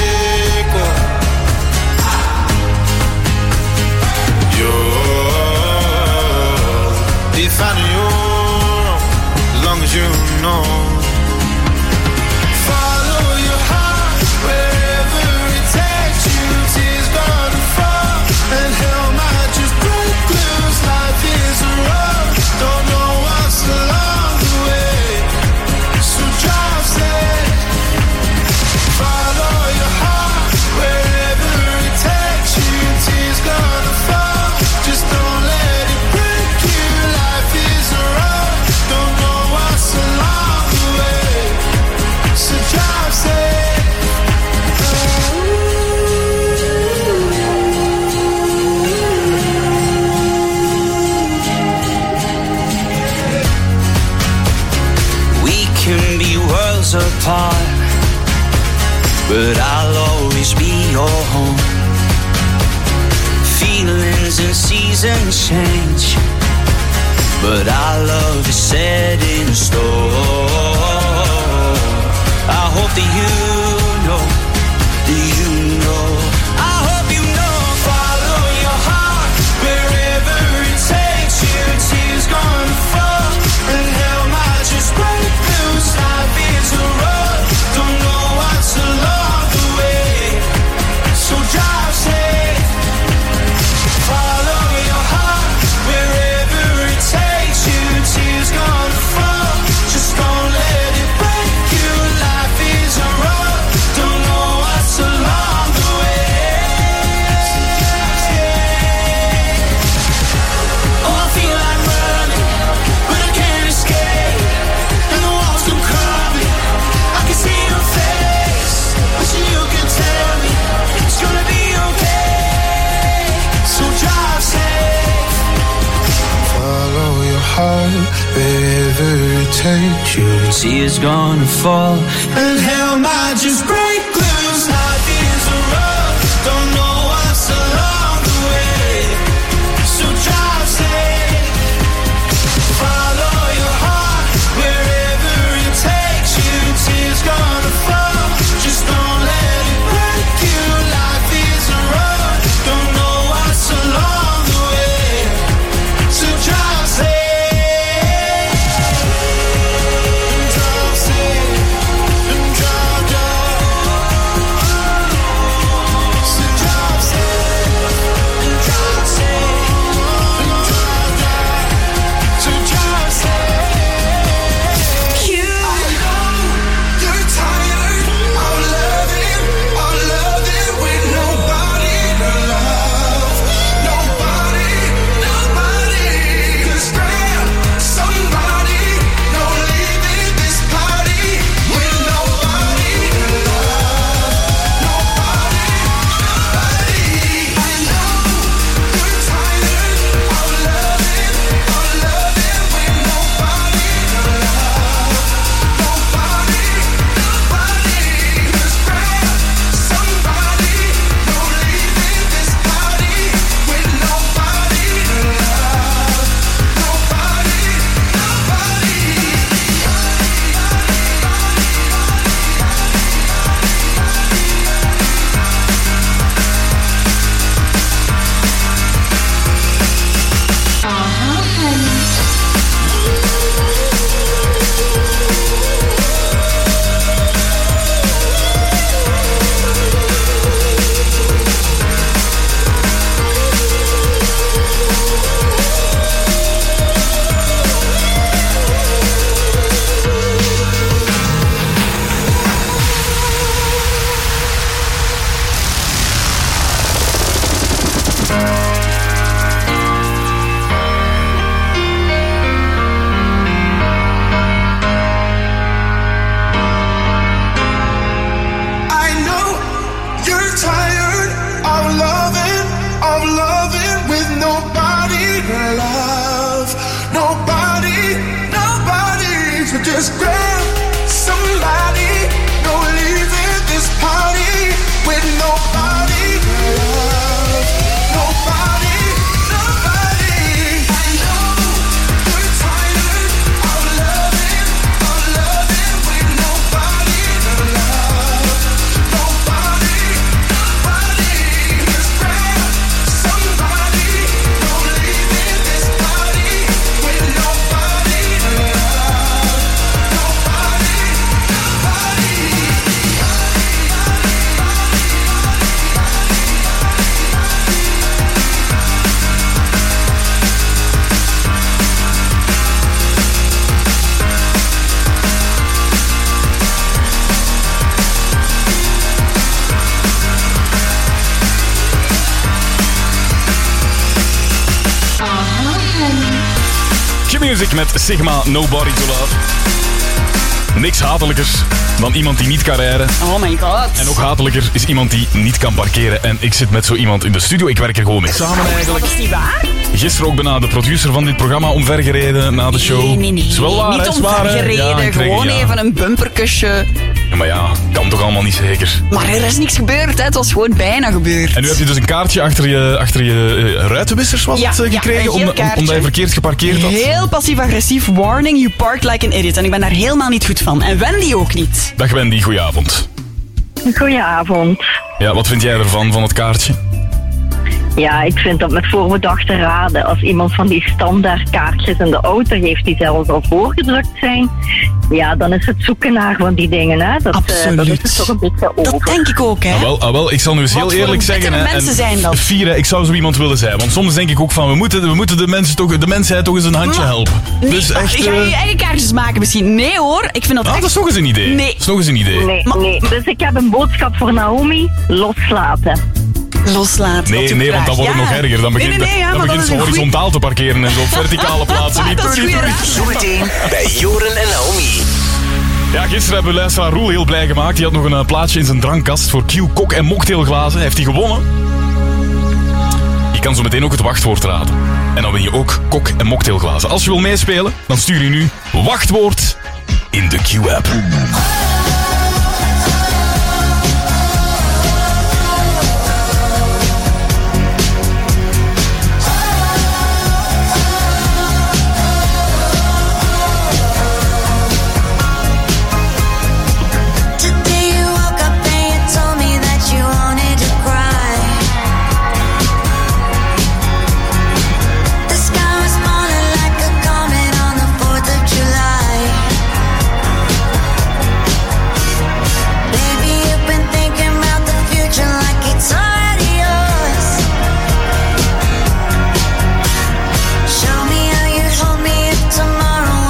If I know you're wrong, as long as you know. Follow your heart wherever it takes you. Tears gonna fall and hell might just break loose. Life is a road, don't know what's along the way. So drive safe. Follow your heart wherever it takes you. Tears gonna fall, just don't let it break you. Life is a road, don't know what's along the way. So drive safe. We can be worlds apart, but I'll always be your home. Feelings and seasons change, but our love is set in stone. I hope that you know, I hope you know. Follow your heart wherever wherever it takes you. See it's gonna fall, And hell might just break loose. Life is a road, don't know what's along the way. So drive safe, follow your heart wherever it takes you. Tears gonna fall, just don't let it break you. Life is a road, don't know what's along the way. So drive safe, drive safe, and drive down. So drive safe, and drive safe, and drive down. So drive safe. You, I know you're tired of loving with nobody to love. Nobody. 'Cause grab somebody, no leaving this party with nobody to love. Nobody. I know you're tired of loving with nobody to love. Nobody. 'Cause grab somebody, no leaving this party with nobody to love. Nobody. I know you're tired of loving with nobody to love. Nobody. So just grab somebody, no leaving this party with nobody to love. Nobody. I know you're tired of loving with nobody to love. Nobody. Just grab somebody, no leaving this party with nobody to love. Nobody. Q-Music met Sigma, Nobody to Love. Niks hatelijkers dan iemand die niet kan rijden. Oh my god. En nog hatelijker is iemand die niet kan parkeren. En ik zit met zo iemand in de studio. Ik werk er gewoon mee samen eigenlijk. Dat is niet waar? Gisteren ook bijna de producer van dit programma omvergereden na de show. Nee. Is wel waar, niet hè? omvergereden, Ja, gewoon even een bumperkusje. Ja, maar ja, kan toch allemaal niet zeker. Maar er is niks gebeurd, hè. Het was gewoon bijna gebeurd. En nu heb je dus een kaartje achter je ruitenwissers gekregen, omdat je verkeerd geparkeerd had. Heel passief-agressief, warning, you parked like an idiot. En ik ben daar helemaal niet goed van. En Wendy ook niet. Dag Wendy, goedenavond. Goedenavond. Ja, wat vind jij ervan, van het kaartje? Ja, ik vind dat met voorbedachte raden. Als iemand van die standaard kaartjes in de auto heeft die zelfs al voorgedrukt zijn, ja, dan is het zoeken naar van die dingen, hè. Dat is het toch een beetje over. Dat denk ik ook, hè. Wel, ik zal nu eens heel eerlijk zeggen, hè. Mensen zijn dat. Fiere, ik zou zo iemand willen zijn. Want soms denk ik ook van, we moeten de mensheid toch eens een handje helpen. Nee, Dus echt, ga je eigen kaartjes maken misschien? Nee hoor, ik vind dat echt... Dat is nog eens een idee. Nee. Dat is nog eens een idee. Nee. Dus ik heb een boodschap voor Naomi. Loslaten. Loslaten. Nee, want dan wordt het nog erger. Dan begint ze horizontaal te parkeren en zo op verticale plaatsen. Zometeen bij Joren en Naomi. Ja, gisteren hebben we luisteraar Roel heel blij gemaakt. Die had nog een plaatsje in zijn drankkast voor Q, kok en mocktailglazen. Heeft hij gewonnen? Die kan zo meteen ook het wachtwoord raden. En dan win je ook kok- en mocktailglazen. Als je wil meespelen, dan stuur je nu wachtwoord in de Q-app.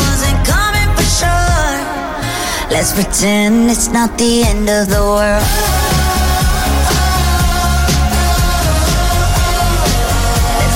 Let's pretend it's not the end of the world.